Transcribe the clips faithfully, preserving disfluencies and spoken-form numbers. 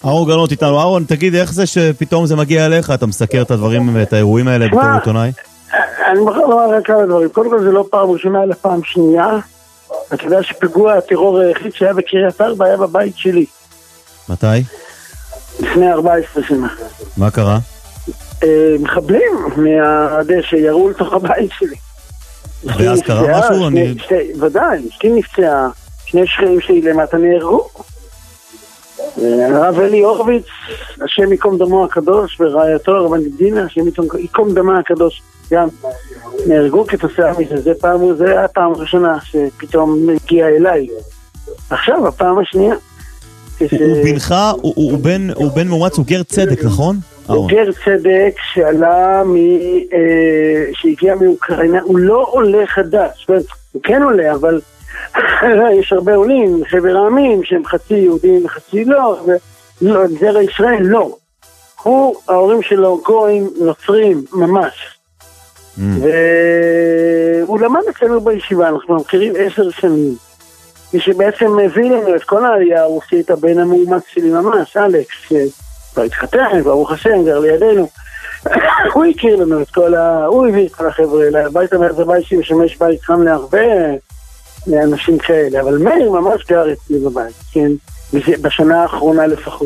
אהרון גרנות איתנו. אהרון, תגיד, איך זה שפתאום זה מגיע אליך? אתה מסקר את הדברים ואת האירועים האלה בתור עיתונאי? אני מוכרח לומר רק כמה דברים. קודם כל זה לא פעם ראשונה, אלא פעם שנייה. אתה יודע שפיגוע הטרור היחיד שהיה בקריית ארבע היה בבית שלי. מתי? לפני ארבע עשרה שנה. מה קרה? מחבלים מהדשא ירו לתוך הבית שלי. ואז קרה משהו? ודאי, אשתי נפצעה, שני שכנים שלי למטה נהרגו. הרב אלי הורוביץ, השם יקום דמו הקדוש, ורעייתו הרבנית דינה, השם יקום דמה הקדוש, גם נהרגו כתוצאה מזה. זה פעם, זה היה פעם ראשונה שפתאום הגיע אליי. עכשיו, הפעם השנייה. הוא בנך, הוא בן מאומץ, הוא גר צדק, נכון? הוא גר צדק שעלה מ... שהגיע מאוקראינה, הוא לא עולה חדש, הוא כן עולה, אבל יש הרבה עולים, חבר העמים, שהם חצי יהודים וחצי לא, וזרע ישראל לא. הוא, ההורים שלו גויים, נוצרים, ממש. והוא למד אצלנו בישיבה, אנחנו מכירים עשר שנים. מי שבעצם מביא לנו את כל העלייה, הוא עושה את הבן המאומץ שלי ממש, אלכס, שכבר התחתן, ברוך השם, גר לידינו. הוא הכיר לנו את כל ה... הוא הביא את כל החבר'ה אליי, הבית המארץ הבית שלי משמש בית חם להרבה אנשים כאלה, אבל מאיר ממש גר אצלי בבית, כן? בשנה האחרונה לפחות.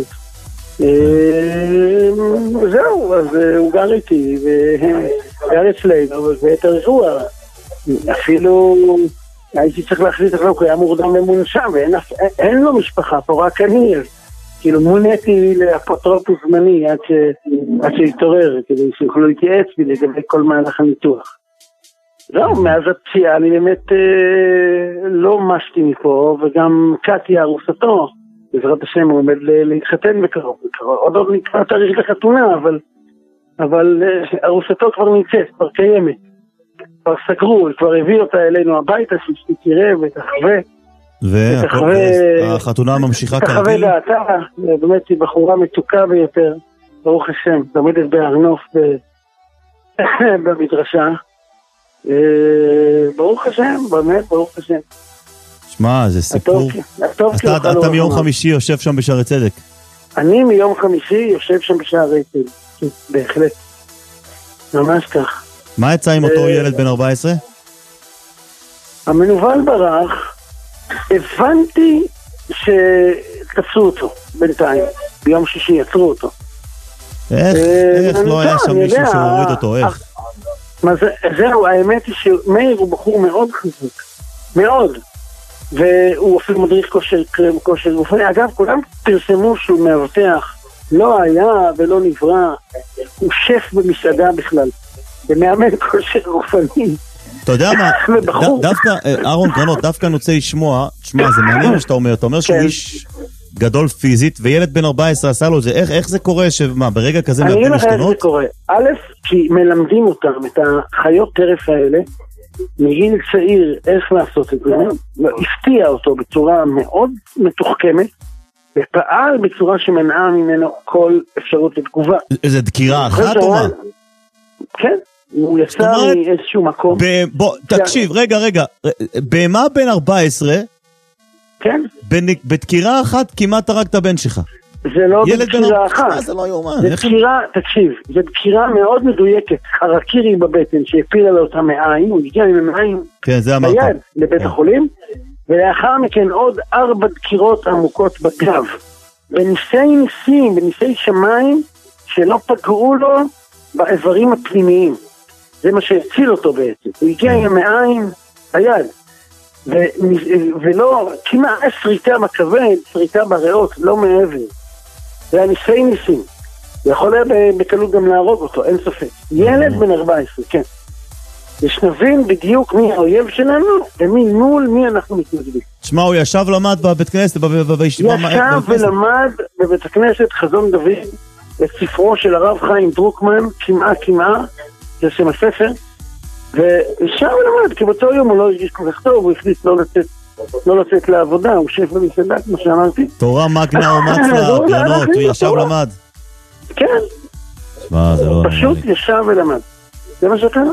זהו, אז הוא גר איתי, וגר אצלנו, ואת הרגוע. אפילו הייתי צריך להחליט איך לא, כי היה מורדם ומונשם, ואין לו משפחה, פה רק אני, כאילו מוניתי לאפוטרופוס זמני עד שהתעורר, כדי שיוכלו להתייעץ בי לגבי כל מהלך הניתוח. לא, מאז הפציעה אני באמת אה, לא משתי מפה, וגם קטיה ארוסתו, בעזרת השם הוא עומד להתחתן בקרוב, בקרוב. עוד עוד נקרא תאריך לחתונה, אבל, אבל אה, ארוסתו כבר נמצאת, כבר קיימת. כבר סגרו, כבר הביא אותה אלינו הביתה, שתראה ותחווה. והחתונה ממשיכה כרגיל? תחווה דעתה, באמת היא בחורה מתוקה ביותר, ברוך השם, לומדת בארנוף במדרשה. ברוך השם, באמת, ברוך השם. שמע, זה סיפור. אתה מיום חמישי יושב שם בשערי צדק. אני מיום חמישי יושב שם בשערי צדק, בהחלט. ממש כך. מה יצא עם אותו ילד בן ארבע עשרה? המנוול ברח, הבנתי שתפסו אותו בינתיים, ביום שישי יצרו אותו. איך? איך? לא היה שם מישהו שהוריד אותו, איך? זהו, האמת היא שמאיר הוא בחור מאוד חזק, מאוד, והוא אפילו מדריך כושר, כושר גופני. אגב, כולם פרסמו שהוא מאבטח, לא היה ולא נברא, הוא שף במסעדה בכלל, ומאמן כושר גופני. אתה יודע מה, דווקא, אהרון גרנות, דווקא אני רוצה לשמוע, תשמע, זה מעניין מה שאתה אומר, אתה אומר שהוא איש גדול פיזית, וילד בן ארבע עשרה עשה לו את זה, איך זה קורה, שמה, ברגע כזה מאבדים משתנות? אני אומר איך זה קורה, א', כי מלמדים אותם, את החיות טרף האלה, מגיל צעיר איך לעשות את זה, הפתיע אותו בצורה מאוד מתוחכמת, ופעל בצורה שמנעה ממנו כל אפשרות לתגובה. איזה דקירה אחת או מה? כן. הוא יצא מאיזשהו מקום. בוא, תקשיב, רגע, רגע. במה בן ארבע עשרה? כן. בדקירה אחת כמעט הרג את הבן שלך. זה לא בדקירה אחת. זה לא יומן. זה דקירה, תקשיב, זה דקירה מאוד מדויקת. חרקירי בבטן שהפילה לו אותה מעיים, הוא הגיע עם מעיים ביד לבית החולים, ולאחר מכן עוד ארבע דקירות עמוקות בגב. בניסי ניסים, בניסי שמיים, שלא פגעו לו באיברים הפנימיים. זה מה שהציל אותו בעצם. הוא הגיע עם המעיים היד, ו- ולא, כמעט שריטה בכבד, שריטה בריאות, לא מעבר. זה היה ניסי ניסים. הוא יכול היה בקלות גם להרוג אותו, אין ספק. ילד בן ארבע עשרה, כן. ושנבין בדיוק מי האויב שלנו, ומי מול מי אנחנו מתנגדים. תשמע, הוא ישב ולמד בבית כנסת, בישיבה... ישב ולמד בבית הכנסת חזון דוד, את ספרו של הרב חיים דרוקמן, כמעה כמעה, זה שם הספר, ושם הוא למד, כי באותו יום הוא לא הרגיש כל כך טוב, הוא החליט לא לצאת, לא לצאת לעבודה, הוא שף במסעדה, כמו שאמרתי. תורה מגנה או מצלה, גרנות, הוא ישב ולמד. כן. פשוט ישב ולמד. זה מה שקרה.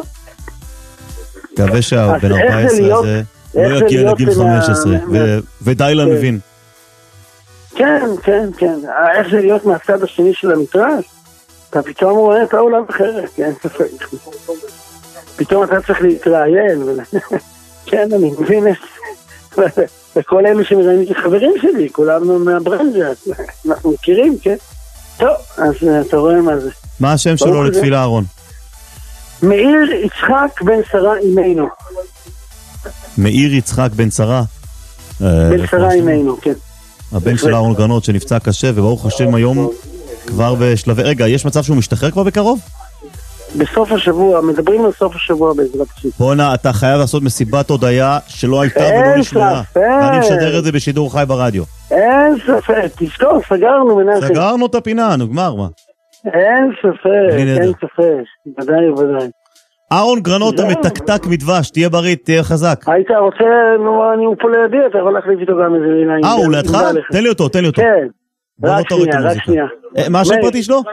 מקווה שהבן ארבע עשרה הזה לא יגיע לגיל חמש עשרה, ודי למבין. כן, כן, כן. איך זה להיות מהצד השני של המטרש? אתה פתאום רואה את העולם אחרת, כן, פתאום אתה צריך להתראיין, כן, אני מבין וכל אלו שמראיינים את חברים שלי, כולנו מהברנז'ה, אנחנו מכירים, כן? טוב, אז אתה רואה מה זה. מה השם שלו לתפילה, אהרון? מאיר יצחק בן שרה אימנו. מאיר יצחק בן שרה? בן שרה אימנו, כן. הבן של אהרון גרנות שנפצע קשה, וברוך השם היום כבר בשלבי... רגע, יש מצב שהוא משתחרר כבר בקרוב? בסוף השבוע, מדברים על סוף השבוע בעזרת השם. בונה, אתה חייב לעשות מסיבת הודיה שלא הייתה ולא נשמעה. ואני משדר את זה בשידור חי ברדיו. אין ספק, תזכור, סגרנו מנחם. סגרנו את הפינה, נגמר, מה? אין ספק, אין ספק, ודאי ודאי. אהרון גרנות המתקתק מדבש, תהיה בריא, תהיה חזק. היית רוצה, אני הוא פה לידי, אתה יכול להחליף איתו גם איזה מילה. אה, הוא לידך? תן לי אותו, תן לי אותו. כן, רק שנייה, רק שנייה. מה השם פרטי שלו?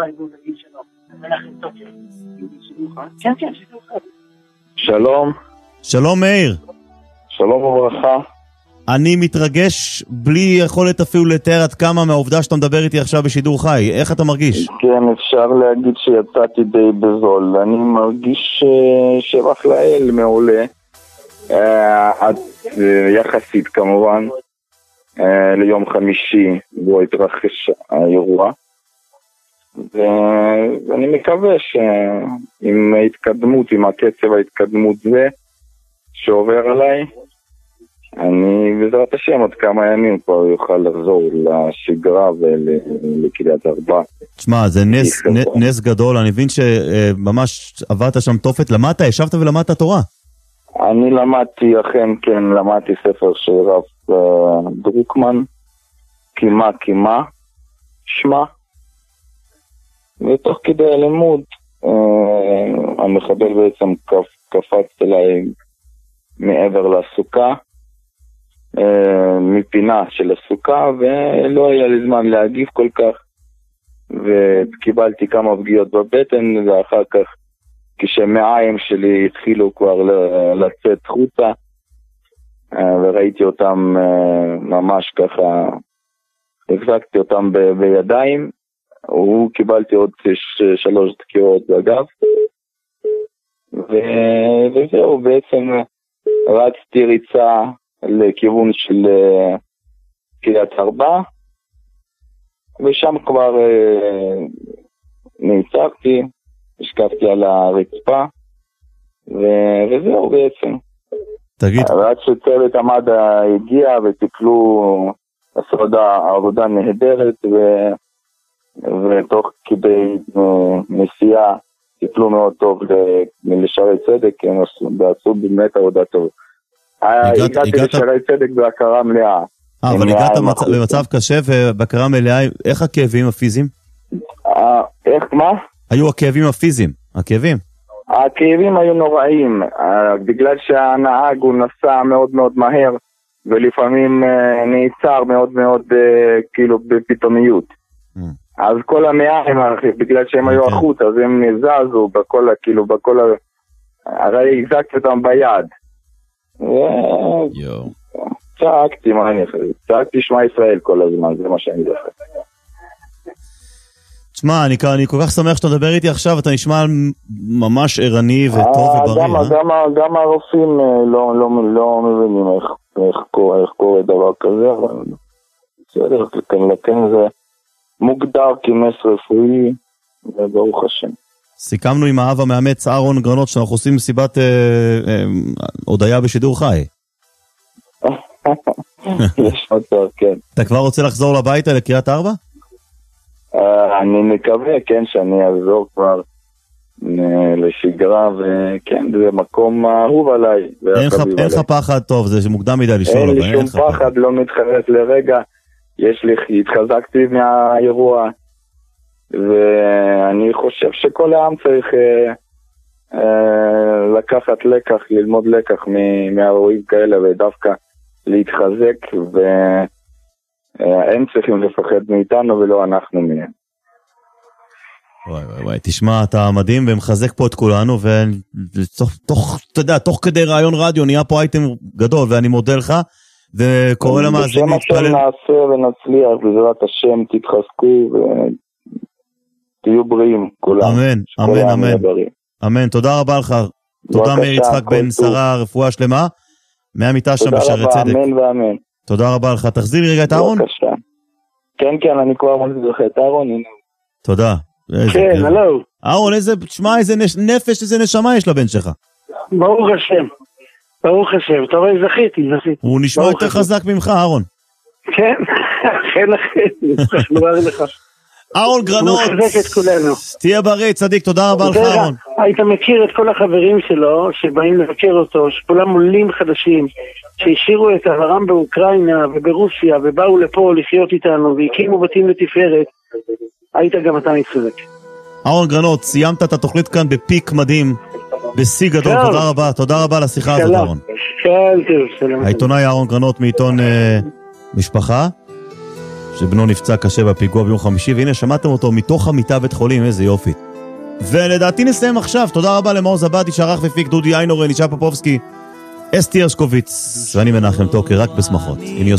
כן, כן. שלום. שלום מאיר. שלום וברכה. אני מתרגש בלי יכולת אפילו לתאר עד כמה מהעובדה שאתה מדבר איתי עכשיו בשידור חי. איך אתה מרגיש? כן, אפשר להגיד שיצאתי די בזול. אני מרגיש שבח לאל מעולה. עד יחסית כמובן ליום חמישי בו התרחש האירוע. ואני מקווה שעם ההתקדמות, עם הקצב ההתקדמות זה שעובר עליי, אני בעזרת השם עוד כמה ימים כבר יוכל לחזור לשגרה ולקריית ארבע. תשמע, זה נס, נס גדול, אני מבין שממש עברת שם תופת, למדת, ישבת ולמדת תורה? אני למדתי, אכן כן, למדתי ספר של רב דרוקמן, קימה קימה, שמה, ותוך כדי הלימוד אה, המחבל בעצם קפ, קפץ אליי מעבר לסוכה, אה, מפינה של הסוכה, ולא היה לי זמן להגיב כל כך, וקיבלתי כמה פגיעות בבטן, ואחר כך כשמעיים שלי התחילו כבר לצאת חוצה, אה, וראיתי אותם אה, ממש ככה, החזקתי אותם ב- בידיים, הוא קיבלתי עוד ש- שלוש דקירות בגב, ו- וזהו, בעצם רצתי ריצה לכיוון של uh, קריית ארבע, ושם כבר uh, נעצרתי, השקפתי על הרצפה, ו- וזהו בעצם. תגיד. עד שצוות המד"א הגיע וטיפלו, עשו עבודה נהדרת, ו- ותוך כדי נסיעה טיפלו מאוד טוב לשערי צדק, הם עשו באמת עבודה טוב. הגעתי לשערי צדק בהכרה מלאה. אבל הגעת במצב קשה ובהכרה מלאה, איך הכאבים הפיזיים? איך, מה? היו הכאבים הפיזיים, הכאבים. הכאבים היו נוראים, בגלל שהנהג הוא נסע מאוד מאוד מהר, ולפעמים נעצר מאוד מאוד כאילו בפתאומיות. אז כל המעיים, בגלל שהם היו החוט, אז הם נזזו בכל, כאילו, בכל, הרי החזקתי אותם ביד. צעקתי, מה אני חושב? צעקתי שמע ישראל כל הזמן, זה מה שאני זוכר. תשמע, אני, אני כל כך שמח שאתה מדבר איתי עכשיו, אתה נשמע ממש ערני וטוב ובריא, גם, אה? גם, גם הרופאים לא, לא, לא מבינים איך, איך, קורה, איך קורה דבר כזה, אבל בסדר, לכן זה מוגדר כמס רפואי, וברוך השם. סיכמנו עם האב המאמץ אהרון גרנות שאנחנו עושים מסיבת אה, אה, הודיה בשידור חי. יש מצב, כן. אתה כבר רוצה לחזור לביתה לקריית ארבע? אני מקווה, כן, שאני אעזור כבר לשגרה, וכן, זה מקום אהוב עליי. אין לך פחד טוב, זה מוקדם מדי לשאול. אין לי שום פחד, לא מתחרט לרגע. יש לי, התחזקתי מהאירוע, ואני חושב שכל העם צריך אה, אה, לקחת לקח, ללמוד לקח מהאירועים כאלה, ודווקא להתחזק, והם צריכים לפחד מאיתנו ולא אנחנו מהם. וואי וואי וואי, תשמע, אתה מדהים ומחזק פה את כולנו, ותוך, תוך, אתה יודע, תוך כדי רעיון רדיו נהיה פה אייטם גדול, ואני מודה לך, וקורא למאזינים להתפלל. בשם השם נעשה ונצליח, בעזרת השם תתחזקו ותהיו בריאים כולם. אמן, אמן, אמן. אמן, תודה רבה לך. תודה מאיר יצחק בן שרה, רפואה שלמה, מהמיטה שם בשערי צדק. תודה רבה, אמן ואמן. תודה רבה לך. תחזיר לי רגע את אהרון? בבקשה. כן, כן, אני כבר מזכיר את אהרון, הנה. תודה. כן, הלו. אהרון, איזה, תשמע, איזה נפש, איזה נשמה יש לבן שלך. ברוך השם. ברוך השם. אתה רואה, זכיתי, זכיתי. הוא נשמע יותר חזק ממך, אהרון. כן, כן, אחרי. נורא לך. אהרון גרנות, תהיה בריא, צדיק, תודה רבה לך אהרון. היית מכיר את כל החברים שלו שבאים לבקר אותו, שכולם עולים חדשים, שהשאירו את עברם באוקראינה וברוסיה ובאו לפה לחיות איתנו והקימו בתים לתפארת, היית גם אתה מתחזק. אהרון גרנות, סיימת את התוכנית כאן בפיק מדהים, בשיא גדול, תודה רבה, תודה רבה לשיחה הזאת אהרון. העיתונאי אהרון גרנות מעיתון משפחה, שבנו נפצע קשה בפיגוע ביום חמישי, והנה שמעתם אותו מתוך המיטה בית חולים, איזה יופי. ולדעתי נסיים עכשיו, תודה רבה למעוז עבדי, שערך ופיק דודי איינור, אלישע פופובסקי, אסתי הרשקוביץ, ואני מנחם טוקר, רק בשמחות.